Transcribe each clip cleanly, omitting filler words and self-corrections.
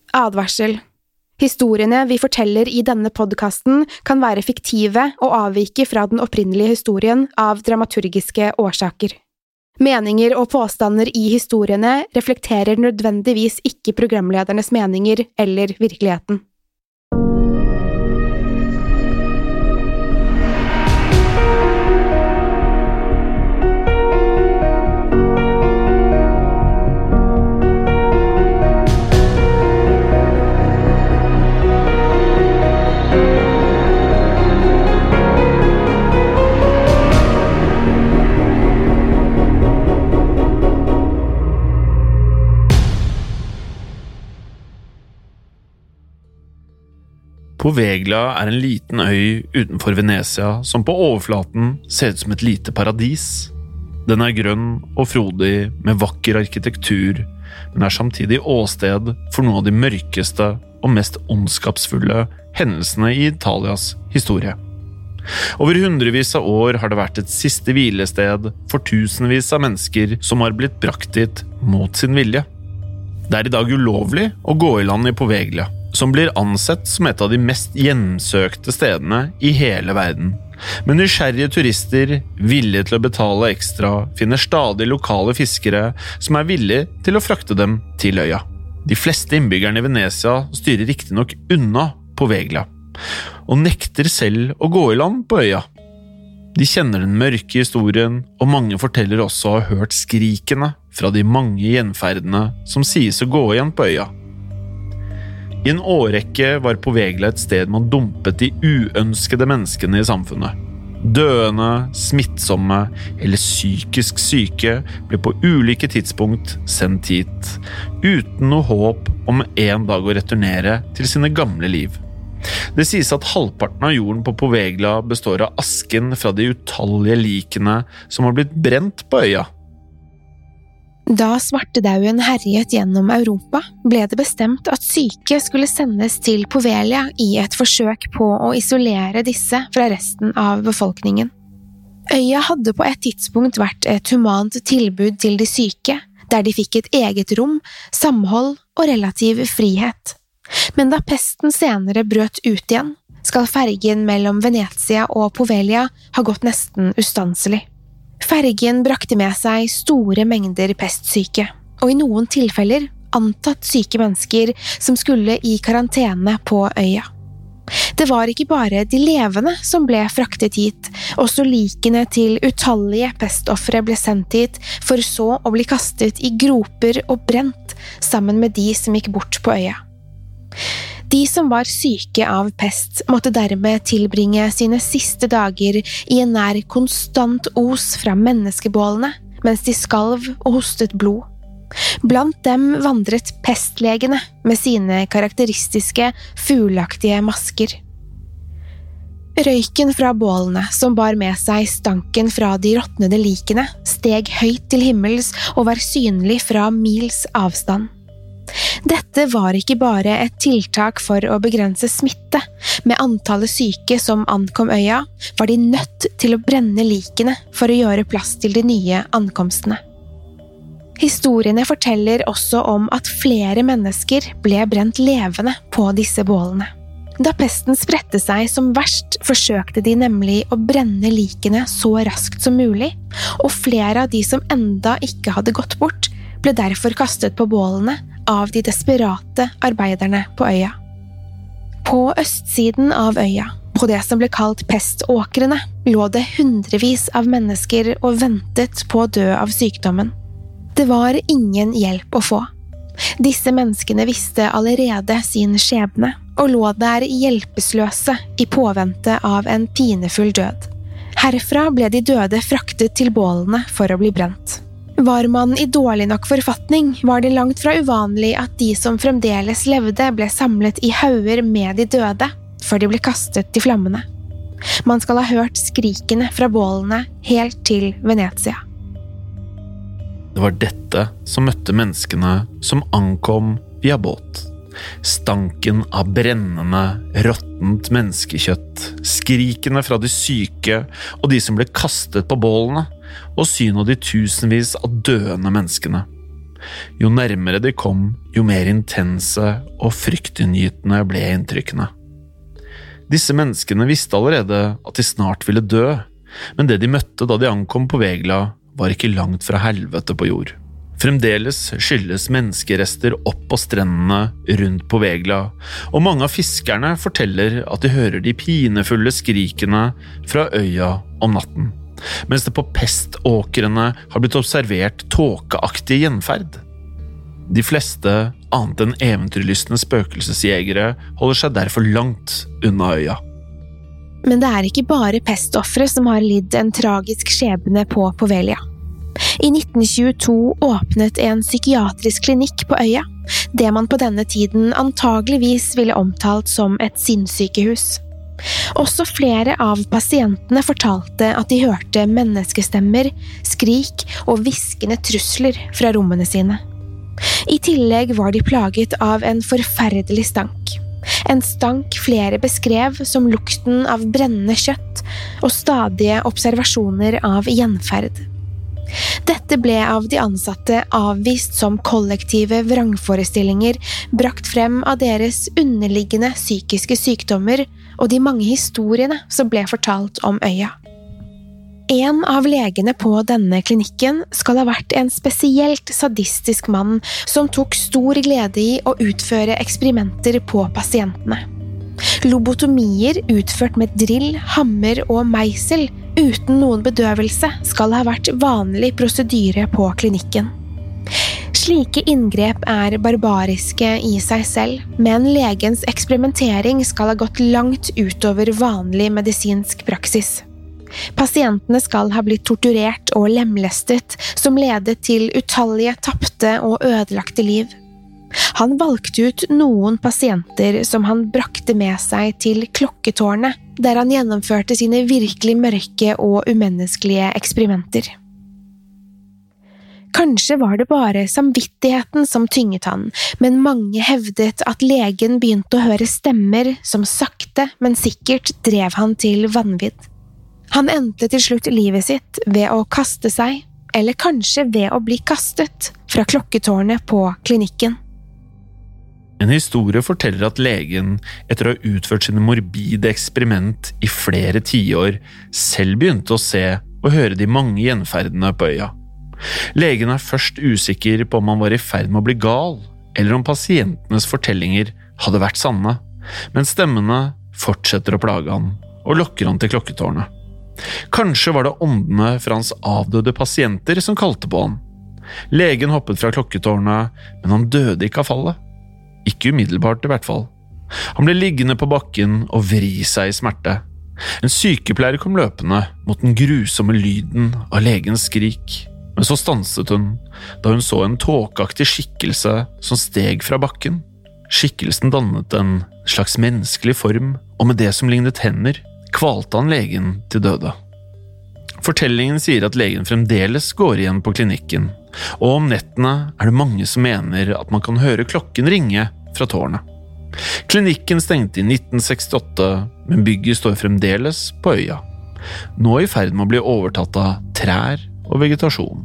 Advarsel. Historiene vi forteller I denne podcasten kan være fiktive og avvike fra den opprinnelige historien av dramaturgiske årsaker. Meninger og påstander I historiene reflekterer nødvendigvis ikke programledernes meninger eller virkeligheten. Poveglia en liten øy utenfor Venezia som på overflaten ser ut som et lite paradis. Den grønn og frodig med vakker arkitektur, men samtidig åsted for noen av de mørkeste og mest ondskapsfulle hendelsene I Italias historie. Over hundrevis av år har det vært et siste hvilested for tusenvis av mennesker som har blitt brakt dit mot sin vilje. Det I dag ulovlig å gå I land I Poveglia, som blir ansett som et av de mest hjemsøkte stedene I hele verden. Men nysgjerrige turister, villige til å betale ekstra, finner stadig lokale fiskere som villige til å frakte dem til øya. De fleste innbyggerne I Venezia styrer riktignok unna Poveglia, og nekter selv å gå I land på øya. De kjenner den mørke historien, og mange forteller også å ha hørt skrikene fra de mange gjenferdene som sies å gå igjen på øya. I en årrekke var Poveglia et sted man dumpet de uønskede menneskene I samfunnet. Døende, smittsomme eller psykisk syke ble på ulike tidspunkt sendt hit, uten noe håp om en dag å returnere til sine gamle liv. Det sies at halvparten av jorden på Poveglia består av asken fra de utallige likene som har blitt brent på øya. Da svartedauden herjet gjennom Europa, ble det bestemt at syke skulle sendes til Poveglia I et forsøk på å isolere disse fra resten av befolkningen. Øya hadde på et tidspunkt vært et humant tilbud til de syke, der de fikk et eget rom, samhold og relativ frihet. Men da pesten senere brøt ut igjen, skal fergen mellom Venezia og Poveglia ha gått nesten ustanselig. Fergen brakte med seg store mengder pestsyke, og I noen tilfeller antatt syke mennesker som skulle I karantene på øya. Det var ikke bare de levende som ble fraktet hit, også likene til utallige pestoffere ble sendt hit for så å bli kastet I groper og brent sammen med de som gikk bort på øya. De som var syke av pest måtte dermed tilbringe sine siste dager I en nær konstant os fra menneskebålene, mens de skalv og hostet blod. Blant dem vandret pestlegene med sine karakteristiske, fuglaktige masker. Røyken fra bålene, som bar med seg stanken fra de råtnede likene, steg høyt til himmels og var synlig fra mils avstand. Dette var ikke bare et tiltak for å begrense smitte. Med antallet syke som ankom øya, var de nødt til å brenne likene for å gjøre plass til de nye ankomstene. Historiene forteller også om at flere mennesker ble brent levende på disse bålene. Da pesten spredte seg som verst, forsøkte de nemlig å brenne likene så raskt som mulig, og flere av de som enda ikke hadde gått bort, ble derfor kastet på bålene av de desperate arbeiderne på øya. På østsiden av øya, på det som ble kalt peståkrene, lå det hundrevis av mennesker og ventet på å dø av sykdommen. Det var ingen hjelp å få. Disse menneskene visste allerede sin skjebne, og lå der hjelpeløse I påvente av en pinefull død. Herfra ble de døde fraktet til bålene for å bli brent. Var man I dårlig nok forfatning, var det langt fra uvanlig at de som fremdeles levde ble samlet I hauger med de døde, før de ble kastet til flammene. Man skal ha hørt skrikene fra bålene helt til Venezia. Det var dette som møtte menneskene som ankom via båt. Stanken av brennende, råttent menneskekjøtt, skrikene fra de syke og de som ble kastet på bålene, og syn av de tusenvis av døende menneskene. Jo nærmere de kom, jo mer intense og fryktinngytende ble inntrykkene. Disse menneskene visste allerede at de snart ville dø, men det de møtte da de ankom på Vegla var ikke langt fra helvete på jord. Fremdeles skylles menneskerester opp på strendene rundt på Vegla, og mange av fiskerne forteller at de hører de pinefulle skrikene fra øya om natten, mens det på peståkrene har blitt observert tåkeaktig gjenferd. De fleste, annet enn eventyrlystne spøkelsesjegere, holder seg derfor langt unna øya. Men det ikke bare pestoffere som har lidd en tragisk skjebne på Poveglia. I 1922 åpnet en psykiatrisk klinikk på øya, det man på denne tiden antageligvis ville omtalt som et sinnssykehus. Også flere av pasientene fortalte at de hørte menneskestemmer, skrik og hviskende trusler fra rommene sine. I tillegg var de plaget av en forferdelig stank. En stank flere beskrev som lukten av brennende kjøtt og stadige observasjoner av gjenferd. Dette ble av de ansatte avvist som kollektive vrangforestillinger brakt frem av deres underliggende psykiske sykdommer og de mange historiene som ble fortalt om øya. En av legene på denne klinikken skal ha vært en spesielt sadistisk mann som tok stor glede i å utføre eksperimenter på pasientene. Lobotomier utført med drill, hammer og meisel uten noen bedøvelse skal ha vært vanlig prosedyre på klinikken. Slike inngrep barbariske i seg selv, men legens eksperimentering skal ha gått langt utover vanlig medisinsk praksis. Pasientene skal ha blitt torturert og lemlestet, som ledet til utallige tapte og ødelagte liv. Han valgte ut noen pasienter som han brakte med seg til klokketårnet, der han gjennomførte sine virkelig mørke og umenneskelige eksperimenter. Kanskje var det bare samvittigheten som tynget han, men mange hevdet at legen begynte å høre stemmer som sakte, men sikkert drev han til vanvidd. Han endte til slutt livet sitt ved å kaste seg, eller kanskje ved å bli kastet, fra klokketårnet på klinikken. En historie forteller at legen, etter å ha utført sine morbide eksperiment i flere tiår, selv begynte å se og høre de mange gjenferdene på øya. Legen først usikker på om han var i ferd med å bli gal, eller om pasientenes fortellinger hadde vært sanne, men stemmene fortsetter å plage han og lokker han til klokketårnet. Kanskje var det åndene fra hans avdøde pasienter som kalte på han. Legen hoppet fra klokketårnet, men han døde ikke av fallet. Ikke umiddelbart i hvert fall. Han ble liggende på bakken og vri seg i smerte. En sykepleier kom løpende mot den grusomme lyden av legens skrik, men så stanset hun da hun så en tåkeaktig skikkelse som steg fra bakken. Skikkelsen dannet en slags menneskelig form, og med det som lignet hender, kvalte han legen til døde. Fortellingen sier at legen fremdeles går igjen på klinikken, og om nettene det mange som mener at man kan høre klokken ringe fra tårnet. Klinikken stengte i 1968, men bygget står fremdeles på øya, nå i ferd med å bli overtatt av trær og vegetasjon.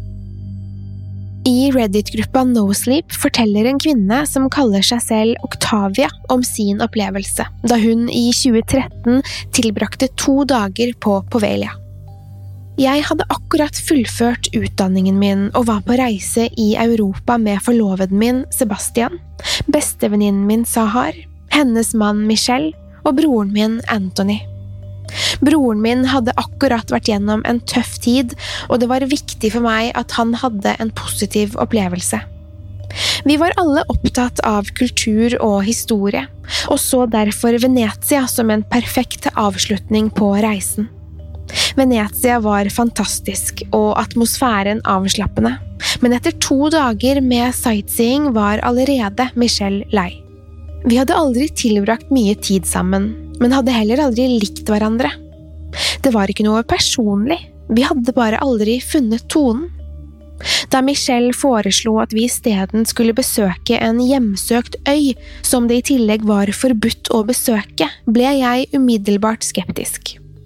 I Reddit-gruppa No Sleep forteller en kvinne som kaller seg selv Octavia om sin opplevelse, da hun i 2013 tilbrakte 2 dager på Poveglia. Jeg hadde akkurat fullført utdanningen min og var på reise i Europa med forloveden min, Sebastian, bestevenninnen min, Sahar, hennes mann, Michelle, og broren min, Anthony. Broren min hadde akkurat vært gjennom en tøff tid, og det var viktig for meg at han hadde en positiv opplevelse. Vi var alle opptatt av kultur og historie, og så derfor Venezia som en perfekt avslutning på reisen. Venezia var fantastisk, og atmosfæren avslappende, men etter 2 dager med sightseeing var allerede Michelle lei. Vi hadde aldri tilbrakt mye tid sammen, men hadde heller aldri likt hverandre. Det var ikke noe personlig, vi hadde bare aldri funnet tonen. Da Michelle foreslo at vi i stedet skulle besøke en hjemsøkt øy, som det i tillegg var forbudt å besøke, ble jeg umiddelbart skeptisk.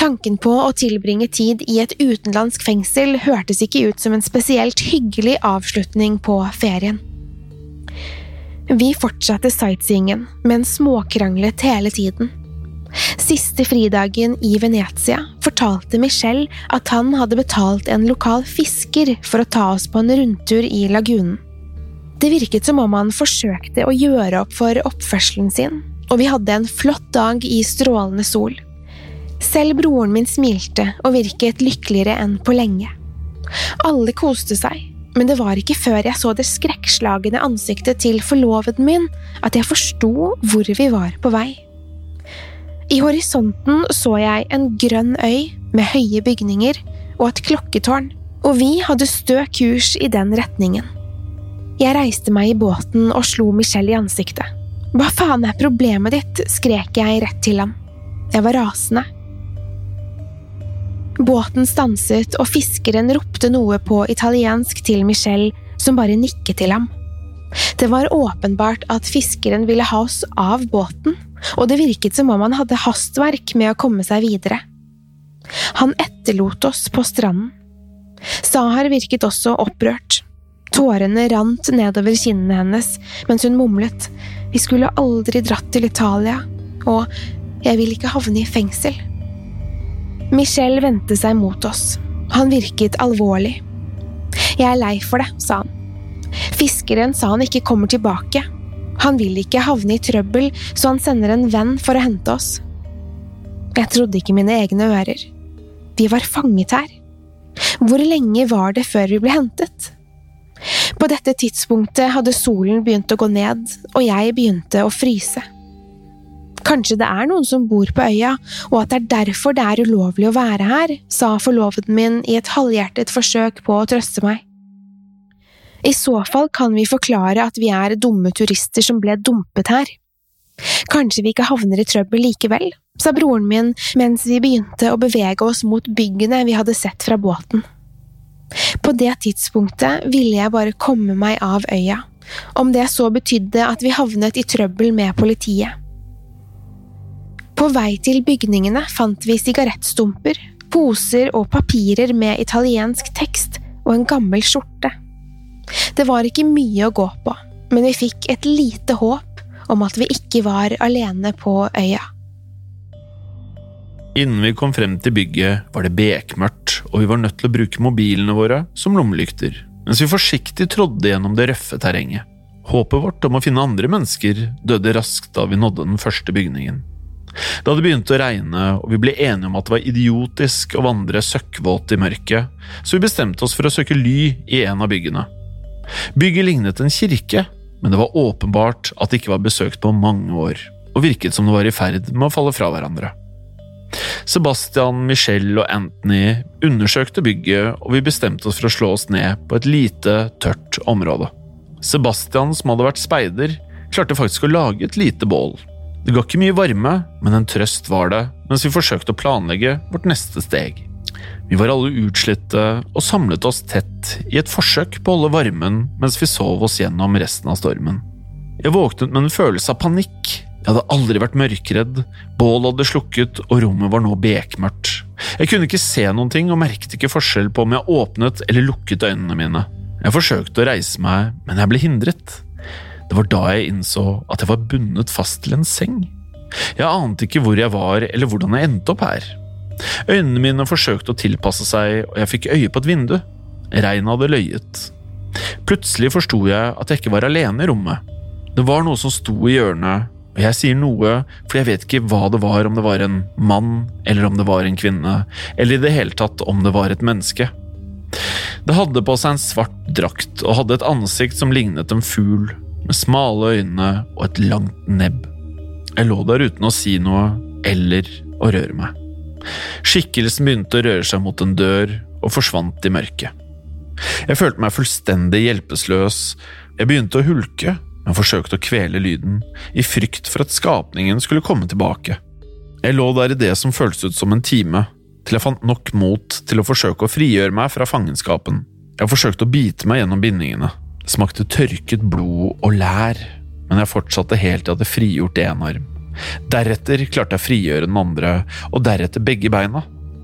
Tanken på å tilbringe tid i et utenlandsk fengsel hørtes ikke ut som en spesielt hyggelig avslutning på ferien. Vi fortsatte sightseeingen, men småkranglet hele tiden. Siste fridagen i Venezia fortalte Michel at han hadde betalt en lokal fisker for å ta oss på en rundtur i lagunen. Det virket som om han forsøkte å gjøre opp for oppførselen sin, og vi hadde en flott dag i strålende sol. Selv broren min smilte og virket lykkeligere enn på lenge. Alle koste seg, men det var ikke før jeg så det skrekkslagende ansiktet til forloveden min at jeg forstod hvor vi var på vei. I horisonten så jeg en grønn øy med høye bygninger og et klokketårn, og vi hadde stø kurs i den retningen. Jeg reiste meg i båten og slo Michel i ansiktet. «Hva faen er problemet ditt?» skrek jeg rett til ham. Jeg var rasende. Båten stanset, og fiskeren ropte noe på italiensk til Michel, som bare nikket til ham. Det var åpenbart at fiskeren ville ha oss av båten, og det virket som om han hadde hastverk med å komme seg videre. Han etterlot oss på stranden. Sahar virket også opprørt. Tårene rant nedover kinnene hennes, mens hun mumlet: «Vi skulle aldri dratt til Italia, og jeg vil ikke havne i fengsel.» Michel vendte seg mot oss. Han virket alvorlig. «Jeg er lei for det», sa han. Fiskeren sa han ikke kommer tilbake. Han vil ikke havne i trøbbel, så han sender en venn for å hente oss. Jeg trodde ikke mine egne ører. Vi var fanget her. Hvor lenge var det før vi ble hentet? På dette tidspunktet hadde solen begynt å gå ned, og jeg begynte å fryse. «Kanskje det er noen som bor på øya, og at det er derfor det er ulovlig å være her», sa forloveden min i et halvhjertet forsøk på å trøste meg. «I så fall kan vi forklare at vi er dumme turister som ble dumpet her. Kanskje vi ikke havner i trøbbel likevel», sa broren min mens vi begynte å bevege oss mot byggene vi hadde sett fra båten. På det tidspunktet ville jeg bare komme meg av øya, om det så betydde at vi havnet i trøbbel med politiet. På vei til bygningene fant vi sigarettstumper, poser og papirer med italiensk tekst og en gammel skjorte. Det var ikke mye å gå på, men vi fikk et lite håp om at vi ikke var alene på øya. Innen vi kom frem til bygget var det bekmørkt, og vi var nødt til å bruke mobilene våre som lommelykter, mens vi forsiktig trådde gjennom det røffe terrenget. Håpet vårt om å finne andre mennesker døde raskt da vi nådde den første bygningen. Da det begynte å regne, og vi ble enige om at det var idiotisk å vandre søkkvåt i mørket, så vi bestemte oss for å søke ly i en av byggene. Bygget lignet en kirke, men det var åpenbart at det ikke var besøkt på mange år, og virket som det var i ferd med å falle fra hverandre. Sebastian, Michel og Anthony undersøkte bygget, og vi bestemte oss for å slå oss ned på et lite, tørt område. Sebastian, som hadde vært speider, klarte faktisk å lage et lite bål. Det ga ikke mye varme, men en trøst var det, mens vi forsøkte å planlegge vårt neste steg. Vi var alle utslitte og samlet oss tett i et forsøk på å holde varmen mens vi sov oss gjennom resten av stormen. Jeg våknet med en følelse av panikk. Jeg hadde aldri vært mørkredd, bålet hadde slukket og rommet var nå bekmørkt. Jeg kunne ikke se noen ting og merket ikke forskjell på om jeg åpnet eller lukket øynene mine. Jeg forsøkte å reise meg, men jeg ble hindret. Det var da jeg innså at jeg var bundet fast til en seng. Jeg ante ikke hvor jeg var eller hvordan jeg endte opp her. Øynene mine forsøkte å tilpasse seg, og jeg fikk øye på et vindu. Regnet hadde løyet. Plutselig forstod jeg at jeg ikke var alene i rommet. Det var noe som sto i hjørnet, og jeg sier noe fordi jeg vet ikke hva det var, om det var en mann, eller om det var en kvinne, eller i det hele tatt om det var et menneske. Det hadde på seg en svart drakt og hadde et ansikt som lignet en fugl, med smale øyne og et langt nebb. Jeg lå der uten å si noe eller å røre meg. Skikkelsen begynte å røre seg mot en dør og forsvant i mørket. Jeg følte meg fullstendig hjelpeløs. Jeg begynte å hulke, men forsøkte å kvele lyden, i frykt for at skapningen skulle komme tilbake. Jeg lå der i det som føltes ut som en time, til jeg fant nok mot til å forsøke å frigjøre meg fra fangenskapen. Jeg forsøkte å bite meg gjennom bindingene. Det smakte tørket blod og lær, men jeg fortsatte helt til jeg hadde frigjort en arm. Deretter klarte jeg å frigjøre den andre, og deretter begge beina.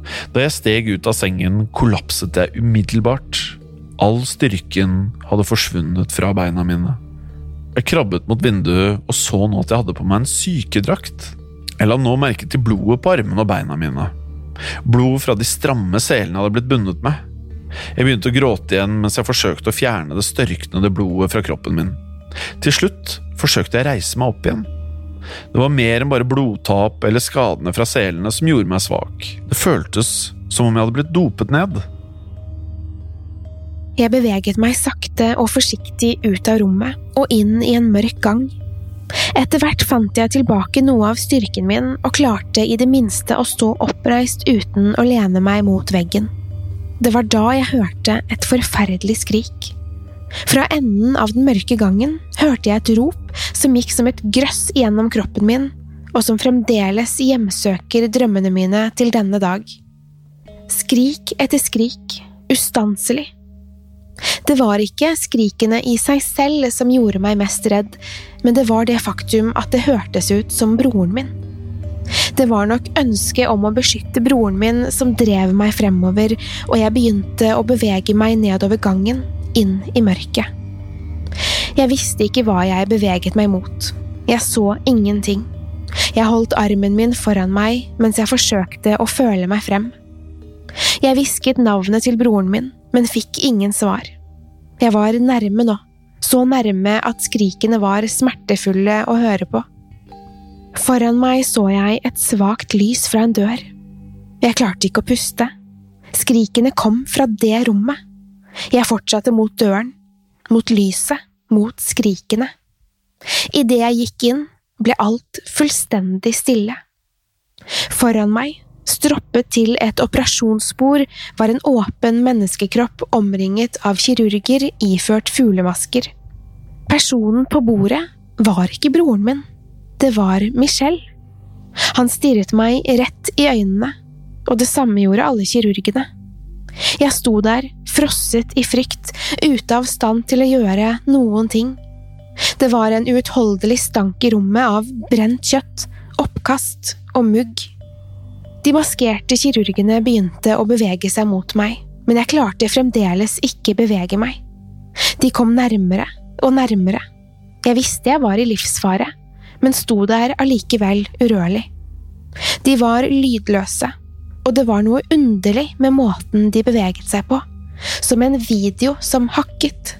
Da jeg steg ut av sengen, kollapset jeg umiddelbart. All styrken hadde forsvunnet fra beina mine. Jeg krabbet mot vinduet og så nå at jeg hadde på meg en sykedrakt. Jeg la nå merke til blodet på armene og beina mine. Blod fra de stramme selene hadde blitt bundet med. Jeg begynte å gråte igjen mens jeg forsøkte å fjerne det størknede blodet fra kroppen min. Til slutt forsøkte jeg å reise meg opp igjen. Det var mer enn bare blodtap eller skadene fra selene som gjorde meg svak. Det føltes som om jeg hadde blitt dopet ned. Jeg beveget meg sakte og forsiktig ut av rommet og inn i en mørk gang. Etter hvert fant jeg tilbake noe av styrken min og klarte i det minste å stå oppreist uten å lene meg mot veggen. Det var da jeg hørte et forferdelig skrik. Fra enden av den mørke gangen hørte jeg et rop som gikk som et grøss gjennom kroppen min, og som fremdeles hjemsøker drømmene mine til denne dag. Skrik etter skrik, ustanselig. Det var ikke skrikene i seg selv som gjorde meg mest redd, men det var det faktum at det hørtes ut som broren min. Det var nok ønsket om å beskytte broren min som drev meg fremover, og jeg begynte å bevege meg nedover gangen, inn i mørket. Jeg visste ikke hva jeg beveget meg mot. Jeg så ingenting. Jeg holdt armen min foran meg mens jeg forsøkte å føle meg frem. Jeg hvisket navnet til broren min, men fikk ingen svar. Jeg var nærme nå, så nærme at skrikene var smertefulle å høre på. Foran meg så jeg et svakt lys fra en dør. Jeg klarte ikke å puste. Skrikene kom fra det rommet. Jeg fortsatte mot døren, mot lyset, mot skrikene. I det jeg gikk inn, ble alt fullstendig stille. Foran meg, stroppet til et operasjonsbord, var en åpen menneskekropp omringet av kirurger iført fuglemasker. Personen på bordet var ikke broren min. Det var Michel. Han stirret meg rett i øynene, og det samme gjorde alle kirurgene. Jeg sto der, frosset i frykt, ute av stand til å gjøre noen ting. Det var en uutholdelig stank i rommet av brent kjøtt, oppkast og mugg. De maskerte kirurgene begynte å bevege seg mot meg, men jeg klarte fremdeles ikke bevege meg. De kom nærmere og nærmere. Jeg visste jeg var i livsfare, men sto der allikevel urørlig. De var lydløse, og det var noe underlig med måten de beveget seg på, som en video som hakket.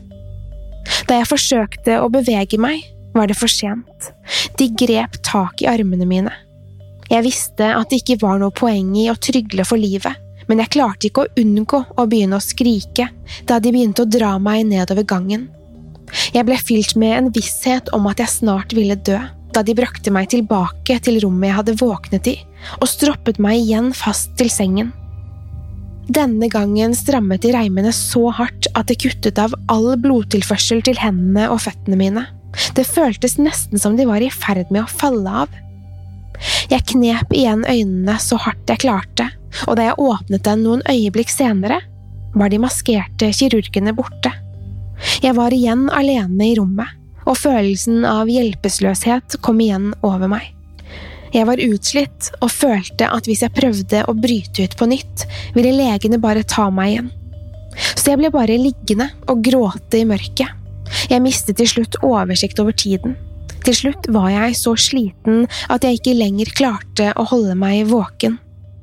Da jeg forsøkte å bevege meg, var det for sent. De grep tak i armene mine. Jeg visste at det ikke var noe poeng i å trygle for livet, men jeg klarte ikke å unngå å begynne å skrike da de begynte å dra meg nedover gangen. Jeg ble fylt med en visshet om at jeg snart ville dø, da de brakte meg tilbake til rommet jeg hadde våknet i, og stroppet meg igjen fast til sengen. Denne gangen strammet de reimene så hardt at det kuttet av all blodtilførsel til hendene og føttene mine. Det føltes nesten som de var i ferd med å falle av. Jeg knep igjen øynene så hardt jeg klarte, og da jeg åpnet den noen øyeblikk senere, var de maskerte kirurgene borte. Jeg var igjen alene i rommet, og følelsen av hjelpeløshet kom igjen over meg. Jeg var utslitt og følte at hvis jeg prøvde å bryte ut på nytt, ville legene bare ta meg igjen. Så jeg ble bare liggende og gråte i mørket. Jeg mistet til slutt oversikt over tiden. Til slutt var jeg så sliten at jeg ikke lenger klarte å holde meg våken.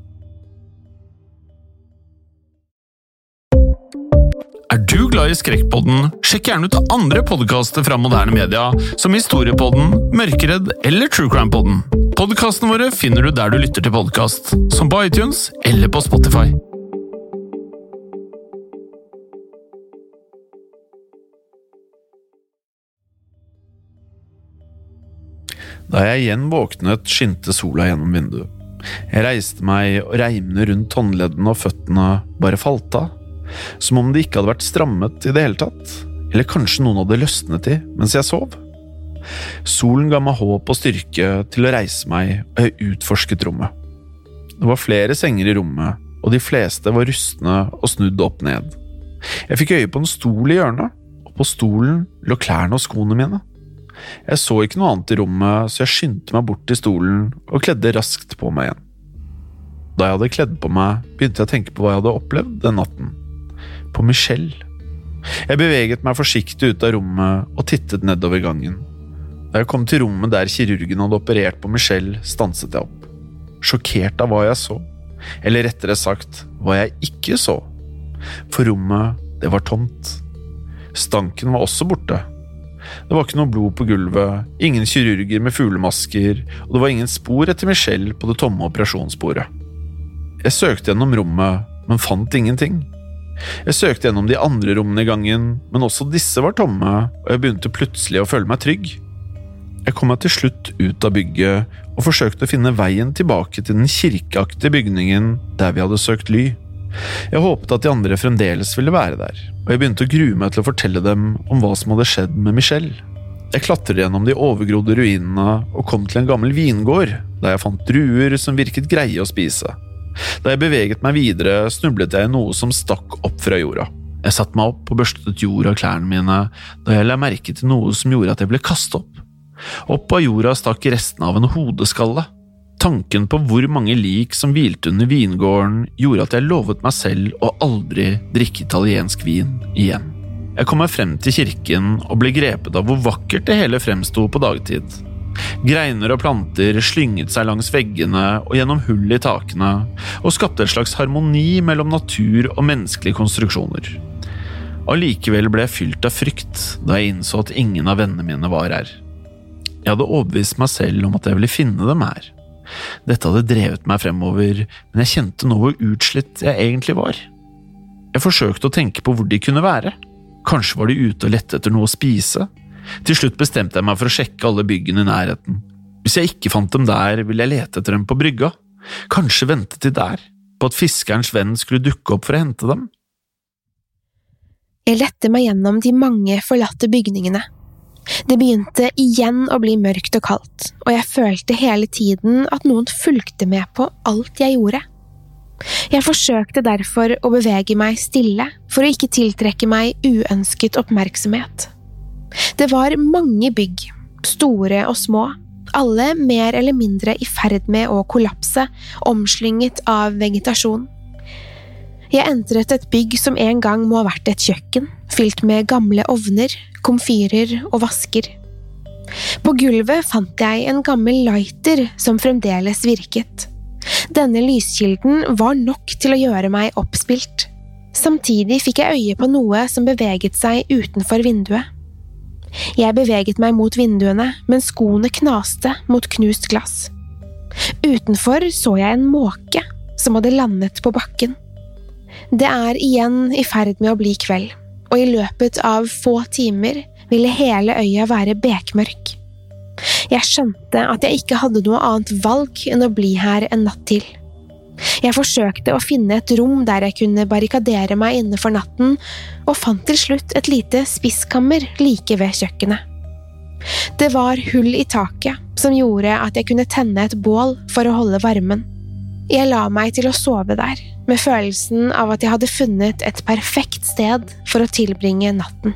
Er du glad i Skrekkpodden? Sjekk gjerne ut andre podcaster fra moderne media, som Historiepodden, Mørkeredd eller True Crime-podden. Podcastene våre finner du der du lytter til podcast, som på iTunes eller på Spotify. Da jeg igjen våknet, skinte sola gjennom vinduet. Jeg reiste meg, og reimene rundt håndleddene og føttene bare falt av. Som om det ikke hadde vært strammet i det hele tatt, eller kanskje noen hadde løsnet i mens jeg sov. Solen ga meg håp og styrke til å reise meg, og jeg utforsket rommet. Det var flere senger i rommet, og de fleste var rustne og snudd opp ned. Jeg fikk øye på en stol i hjørnet, og på stolen lå klærne og skoene mine. Jeg så ikke noe annet i rommet, så jeg skyndte meg bort til stolen og kledde raskt på meg igjen. Da jeg hadde kledd på meg, begynte jeg å tenke på hva jeg hadde opplevd den natten. På Michelle. Jeg beveget meg forsiktig ut av rommet og tittet nedover gangen. Da jeg kom til rommet der kirurgen hadde operert på Michelle, stanset jeg opp. Sjokkert av hva jeg så. Eller rettere sagt, hva jeg ikke så. For rommet, det var tomt. Stanken var også borte. Det var ikke noe blod på gulvet, ingen kirurger med fuglemasker, og det var ingen spor etter Michelle på det tomme operasjonsbordet. Jeg søkte gjennom rommet, men fant ingenting. Jeg søkte gjennom de andre rommene i gangen, men også disse var tomme, og jeg begynte plutselig å føle meg trygg. Jeg kom meg til slutt ut av bygget og forsøkte å finne veien tilbake til den kirkeaktige bygningen der vi hadde søkt ly. Jeg håpet at de andre fremdeles ville være der, og jeg begynte å grue meg til å fortelle dem om hva som hadde skjedd med Michelle. Jeg klatret gjennom de overgrodde ruinene og kom til en gammel vingård, der jeg fant druer som virket greie å spise. Da jeg beveget meg videre, snublet jeg i noe som stakk opp fra jorda. Jeg satte meg opp og børstet jord av klærne mine, da jeg la merke til noe som gjorde at jeg ble kastet opp. Opp av jorda stakk resten av en hodeskalle. Tanken på hvor mange lik som hvilte under vingården gjorde at jeg lovet meg selv å aldri drikke italiensk vin igjen. Jeg kom meg frem til kirken og ble grepet av hvor vakkert det hele fremstod på dagtid. Greiner og planter slynget seg langs veggene og gjennom hull i takene, og skapte en slags harmoni mellom natur og menneskelige konstruksjoner. Allikevel ble jeg fylt av frykt da jeg innså at ingen av vennene mine var her. Jeg hadde overbevist meg selv om at jeg ville finne dem her. Dette hadde drevet meg fremover, men jeg kjente nå hvor utslitt jeg egentlig var. Jeg forsøkte å tenke på hvor de kunne være. Kanskje var de ute og lette etter noe å spise? Til slutt bestemte jeg meg for å sjekke alle byggene i nærheten. Hvis jeg ikke fant dem der, ville jeg lete etter dem på brygga. Kanskje ventet de der, på at fiskerens venn skulle dukke opp for å hente dem. Jeg lette meg gjennom de mange forlatte bygningene. Det begynte igjen å bli mørkt og kaldt, og jeg følte hele tiden at noen fulgte med på alt jeg gjorde. Jeg forsøkte derfor å bevege meg stille, for å ikke tiltrekke meg uønsket oppmerksomhet. Det var mange bygg, store og små, alle mer eller mindre i ferd med å kollapse, omslynget av vegetasjon. Jeg entret et bygg som en gang må ha vært et kjøkken, fylt med gamle ovner, komfyrer og vasker. På gulvet fant jeg en gammel lighter som fremdeles virket. Denne lyskilden var nok til å gjøre meg oppspilt. Samtidig fikk jeg øye på noe som beveget seg utenfor vinduet. Jeg beveget meg mot vinduene, men skoene knaste mot knust glass. Utenfor så jeg en måke som hadde landet på bakken. Det igjen i ferd med å bli kveld, og i løpet av få timer ville hele øya være bekmørk. Jeg skjønte at jeg ikke hadde noe annet valg enn å bli her en natt til. Jeg forsøkte å finne et rom der jeg kunne barrikadere meg inne for natten, og fant til slutt et lite spiskammer like ved kjøkkenet. Det var hull i taket som gjorde at jeg kunne tenne et bål for å holde varmen. Jeg la meg til å sove der, med følelsen av at jeg hadde funnet et perfekt sted for å tilbringe natten.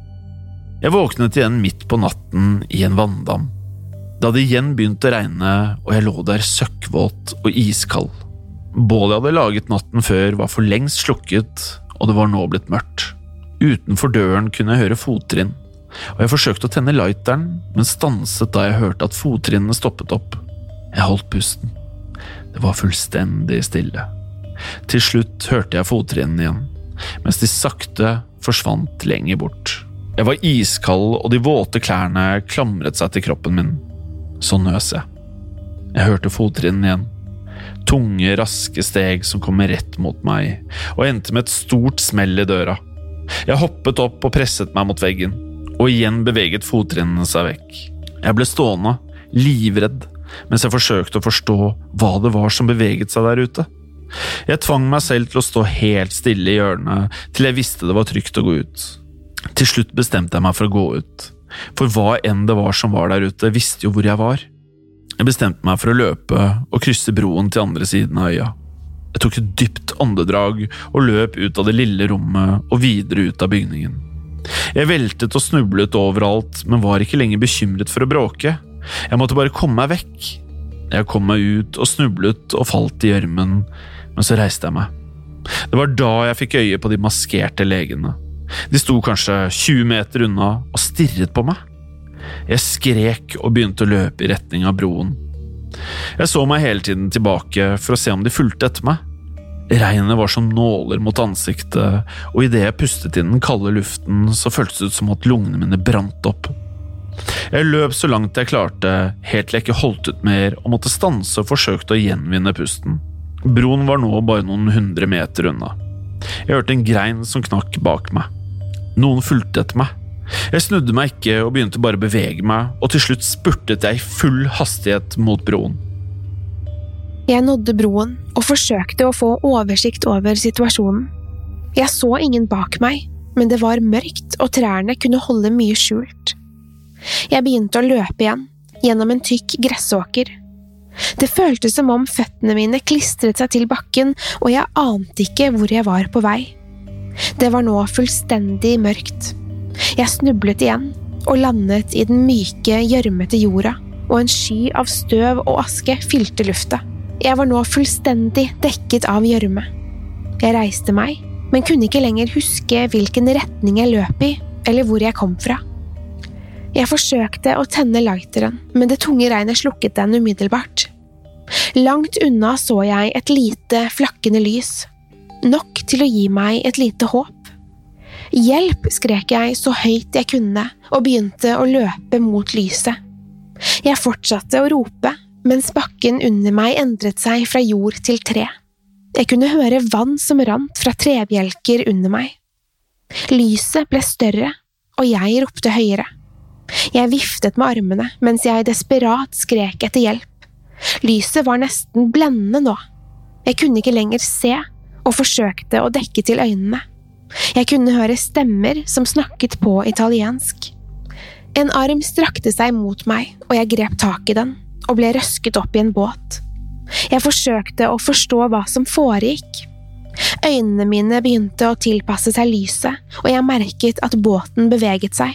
Jeg våknet igjen midt på natten i en vanndam. Da det igjen begynte å regne, og jeg lå der søkkvåt og iskald. Bålet jeg hadde laget natten før var for lengst slukket, og det var nå blitt mørkt. Utenfor døren kunne jeg høre fottrinn, og jeg forsøkte å tenne lighteren, men stanset da jeg hørte at fottrinnene stoppet opp. Jeg holdt pusten. Det var fullstendig stille. Til slutt hørte jeg fottrinnene igjen, mens de sakte forsvant lenger bort. Jeg var iskald, og de våte klærne klamret seg til kroppen min. Så nøs jeg. Jeg hørte fottrinnene igjen. Tunge, raske steg som kom rett mot meg, og endte med et stort smell i døra. Jeg hoppet opp og presset meg mot veggen, og igjen beveget fottrinnene seg vekk. Jeg ble stående, livredd, mens jeg forsøkte å forstå hva det var som beveget seg der ute. Jeg tvang meg selv til å stå helt stille i hjørnet, til jeg visste det var trygt å gå ut. Til slutt bestemte jeg meg for å gå ut, for hva enn det var som var der ute, visste jo hvor jeg var. Jeg bestemte meg for å løpe og krysse broen til andre siden av øya. Jeg tok et dypt åndedrag og løp ut av det lille rommet og videre ut av bygningen. Jeg veltet og snublet overalt, men var ikke lenger bekymret for å bråke. Jeg måtte bare komme meg vekk. Jeg kom meg ut og snublet og falt i gjørmen, men så reiste jeg meg. Det var da jeg fikk øye på de maskerte legene. De sto kanskje 20 meter unna og stirret på meg. Jeg skrek og begynte å løpe i retning av broen. Jeg så meg hele tiden tilbake for å se om de fulgte etter meg. Regnet var som nåler mot ansiktet, og i det jeg pustet inn den kalde luften, så føltes det ut som at lungene mine brant opp. Jeg løp så langt jeg klarte, helt til jeg ikke holdt ut mer og måtte stanse og forsøkte å gjenvinne pusten. Broen var nå bare noen 100 meter unna. Jeg hørte en grein som knakk bak meg. Noen fulgte etter meg. Jeg snudde meg ikke og begynte bare å bevege meg, og til slutt spurtet jeg i full hastighet mot broen. Jeg nådde broen og forsøkte å få oversikt over situasjonen. Jeg så ingen bak meg, men det var mørkt og trærne kunne holde mye skjult. Jeg begynte å løpe igjen, gjennom en tykk gressåker. Det føltes som om føttene mine klistret seg til bakken, og jeg ante ikke hvor jeg var på vei. Det var nå fullstendig mørkt. Jeg snublet igjen, og landet i den myke, gjørmete jorda, og en sky av støv og aske fylte lufta. Jeg var nå fullstendig dekket av gjørme. Jeg reiste meg, men kunne ikke lenger huske hvilken retning jeg løp i, eller hvor jeg kom fra. Jeg forsøkte å tenne lighteren, men det tunge regnet slukket den umiddelbart. Langt unna så jeg et lite, flakkende lys. Nok til å gi meg et lite håp. Hjelp, skrek jeg så høyt jeg kunne, og begynte å løpe mot lyset. Jeg fortsatte å rope, mens bakken under meg endret seg fra jord til tre. Jeg kunne høre vann som rant fra trebjelker under meg. Lyset ble større, og jeg ropte høyere. Jeg viftet med armene, mens jeg desperat skrek etter hjelp. Lyset var nesten blendende nå. Jeg kunne ikke lenger se, og forsøkte å dekke til øynene. Jeg kunne høre stemmer som snakket på italiensk. En arm strakte seg mot meg, og jeg grep tak i den, og ble røsket opp i en båt. Jeg forsøkte å forstå hva som foregikk. Øynene mine begynte å tilpasse seg lyset, og jeg merket at båten beveget seg.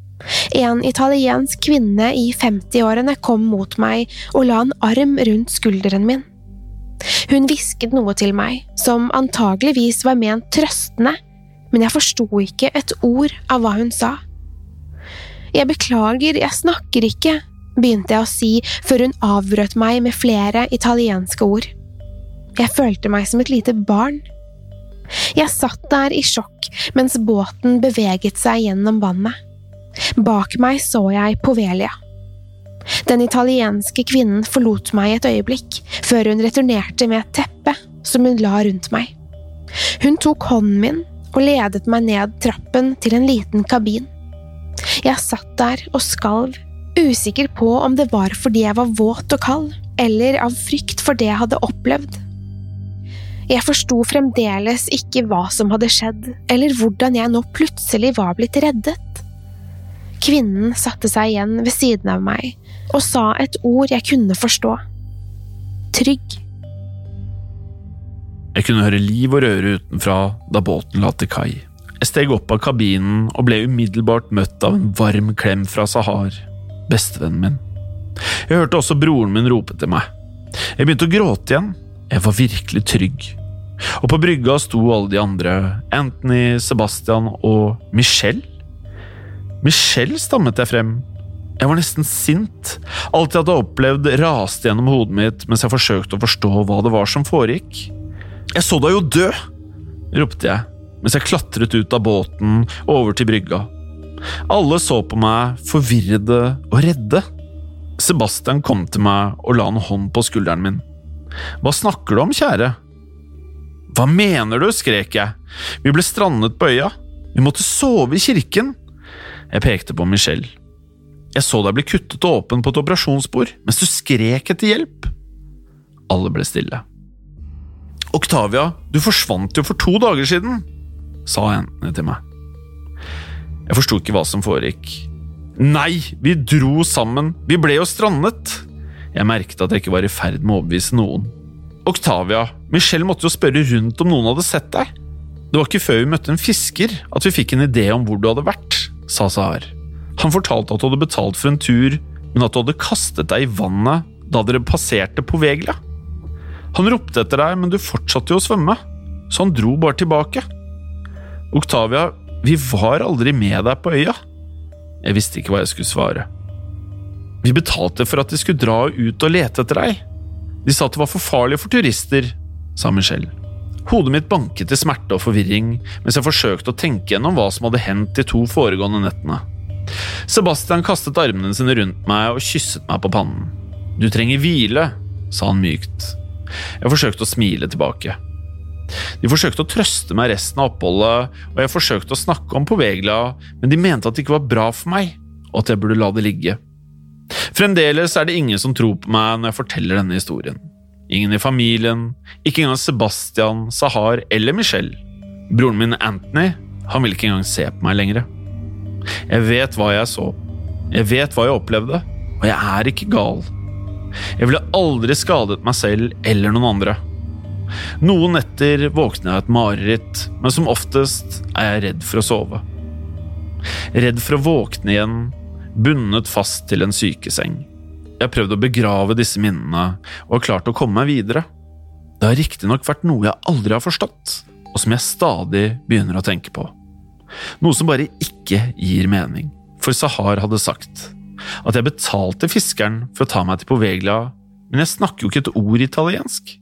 En italiensk kvinne i 50-årene kom mot meg og la en arm rundt skulderen min. Hun hvisket noe til meg, som antageligvis var ment trøstende, men jeg forstod ikke et ord av hva hun sa. Jeg beklager, jeg snakker ikke, begynte jeg å si før hun avbrøt meg med flere italienske ord. Jeg følte meg som et lite barn. Jeg satt der i sjokk mens båten beveget seg gjennom vannet. Bak meg så jeg Povelia. Den italienske kvinnen forlot meg et øyeblikk, før hun returnerte med et teppe som hun la rundt meg. Hun tok hånden min og ledet meg ned trappen til en liten kabin. Jeg satt der og skalv, usikker på om det var fordi jeg var våt og kald, eller av frykt for det jeg hadde opplevd. Jeg forstod fremdeles ikke hva som hadde skjedd, eller hvordan jeg nå plutselig var blitt reddet. Kvinnen satte seg igjen ved siden av meg og sa et ord jeg kunne forstå. Trygg. Jeg kunne høre liv og røre utenfra da båten la til kai. Jeg steg opp av kabinen og ble umiddelbart møtt av en varm klem fra Sahar, bestevennen min. Jeg hørte også broren min rope til meg. Jeg begynte å gråte igjen. Jeg var virkelig trygg. Og på brygga sto alle de andre, Anthony, Sebastian og Michelle. Michelle, stammet jeg frem. Jeg var nesten sint. Alt jeg hadde opplevd raste gjennom hodet mitt mens jeg forsøkte å forstå hva det var som foregikk. Jeg så deg jo dø, ropte jeg, mens jeg klatret ut av båten og over til brygga. Alle så på meg forvirrede og redde. Sebastian kom til meg og la en hånd på skulderen min. Hva snakker du om, kjære? Hva mener du, skrek jeg. Vi ble strandet på øya. Vi måtte sove i kirken. Jeg pekte på Michelle. Jeg så deg bli kuttet åpen på et operasjonsbord, mens du skrek etter hjelp. Alle ble stille. Octavia, du forsvant jo for 2 dager siden, sa Anthony til meg. Jeg forstod ikke hva som foregikk. Nei, vi dro sammen. Vi ble jo strandet. Jeg merket at jeg ikke var i ferd med å overbevise noen. Octavia, Michelle måtte jo spørre rundt om noen hadde sett deg. Det var ikke før vi møtte en fisker at vi fikk en idé om hvor du hadde vært, sa Sahar. Han fortalte at du hadde betalt for en tur, men at du hadde kastet deg i vannet da dere passerte Poveglia. Han ropte etter deg, men du fortsatte jo å svømme, så han dro bare tilbake. Octavia, vi var aldri med deg på øya. Jeg visste ikke hva jeg skulle svare. Vi betalte for at de skulle dra ut og lete etter deg. De sa at det var for farlig for turister, sa Michelle. Hodet mitt banket i smerte og forvirring, mens jeg forsøkte å tenke gjennom hva som hadde hendt de 2 foregående nettene. Sebastian kastet armene sine rundt meg og kysset meg på pannen. Du trenger hvile, sa han mykt. Jeg forsøkte å smile tilbake. De forsøkte å trøste meg resten av oppholdet, og jeg forsøkte å snakke om Poveglia, men de mente at det ikke var bra for meg, og at jeg burde la det ligge. Fremdeles er det ingen som tror på meg når jeg forteller denne historien. Ingen i familien, ikke engang Sebastian, Sahar eller Michelle. Broren min Anthony, han vil ikke engang se på meg lenger. Jeg vet hva jeg så. Jeg vet hva jeg opplevde, og jeg er ikke gal. Jeg ville aldri skadet meg selv eller noen andre. Noen netter våkner jeg et mareritt, men som oftest er jeg redd for å sove. Redd for å våkne igjen, bundet fast til en sykeseng. Jeg har prøvd å begrave disse minnene, og har klart å komme meg videre. Det har riktig nok vært noe jeg aldri har forstått, og som jeg stadig begynner å tenke på. Noe som bare ikke gir mening, for Sahar hadde sagt at jeg betalte fiskeren for å ta meg til Poveglia, men jeg snakker jo ikke et ord italiensk.